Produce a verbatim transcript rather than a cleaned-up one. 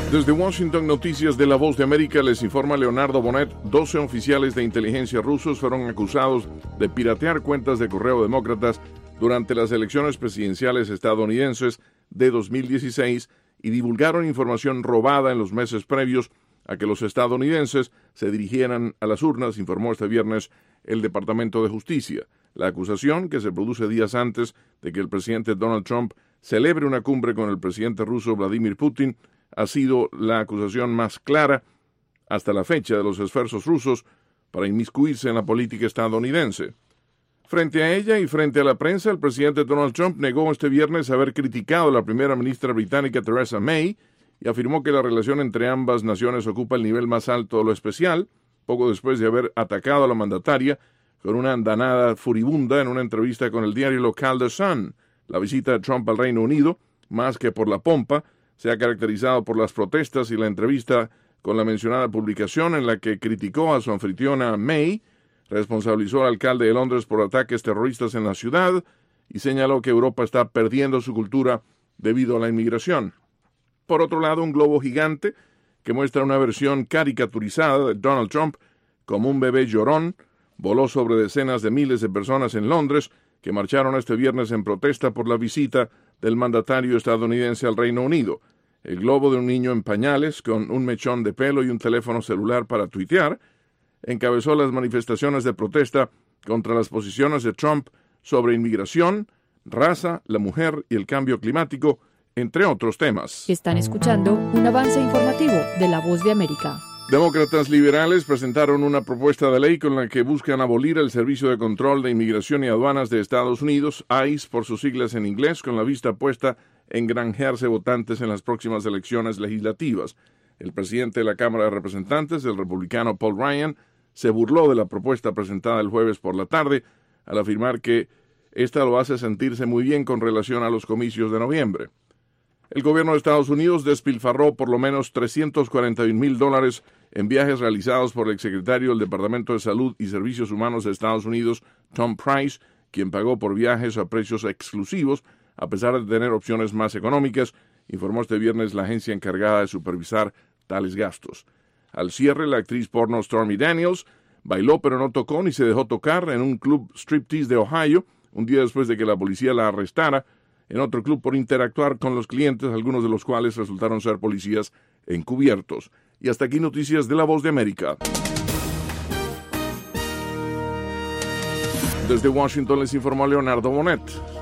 Desde Washington, Noticias de La Voz de América, les informa Leonardo Bonet. doce oficiales de inteligencia rusos fueron acusados de piratear cuentas de correo demócratas durante las elecciones presidenciales estadounidenses de dos mil dieciséis y divulgaron información robada en los meses previos a que los estadounidenses se dirigieran a las urnas, informó este viernes el Departamento de Justicia. La acusación, que se produce días antes de que el presidente Donald Trump celebre una cumbre con el presidente ruso Vladimir Putin, ha sido la acusación más clara hasta la fecha de los esfuerzos rusos para inmiscuirse en la política estadounidense. Frente a ella y frente a la prensa, el presidente Donald Trump negó este viernes haber criticado a la primera ministra británica Theresa May y afirmó que la relación entre ambas naciones ocupa el nivel más alto de lo especial, poco después de haber atacado a la mandataria con una andanada furibunda en una entrevista con el diario local The Sun. La visita de Trump al Reino Unido, más que por la pompa, se ha caracterizado por las protestas y la entrevista con la mencionada publicación en la que criticó a su anfitriona May, responsabilizó al alcalde de Londres por ataques terroristas en la ciudad y señaló que Europa está perdiendo su cultura debido a la inmigración. Por otro lado, un globo gigante que muestra una versión caricaturizada de Donald Trump como un bebé llorón voló sobre decenas de miles de personas en Londres que marcharon este viernes en protesta por la visita del mandatario estadounidense al Reino Unido. El globo de un niño en pañales, con un mechón de pelo y un teléfono celular para tuitear, encabezó las manifestaciones de protesta contra las posiciones de Trump sobre inmigración, raza, la mujer y el cambio climático, entre otros temas. Están escuchando un avance informativo de La Voz de América. Demócratas liberales presentaron una propuesta de ley con la que buscan abolir el Servicio de Control de Inmigración y Aduanas de Estados Unidos, I C E por sus siglas en inglés, con la vista puesta en granjearse votantes en las próximas elecciones legislativas. El presidente de la Cámara de Representantes, el republicano Paul Ryan, se burló de la propuesta presentada el jueves por la tarde al afirmar que esta lo hace sentirse muy bien con relación a los comicios de noviembre. El gobierno de Estados Unidos despilfarró por lo menos trescientos cuarenta y un mil dólares en viajes realizados por el exsecretario del Departamento de Salud y Servicios Humanos de Estados Unidos, Tom Price, quien pagó por viajes a precios exclusivos, a pesar de tener opciones más económicas, informó este viernes la agencia encargada de supervisar tales gastos. Al cierre, la actriz porno Stormy Daniels bailó pero no tocó ni se dejó tocar en un club striptease de Ohio, un día después de que la policía la arrestara en otro club por interactuar con los clientes, algunos de los cuales resultaron ser policías encubiertos. Y hasta aquí noticias de La Voz de América. Desde Washington les informó Leonardo Bonet.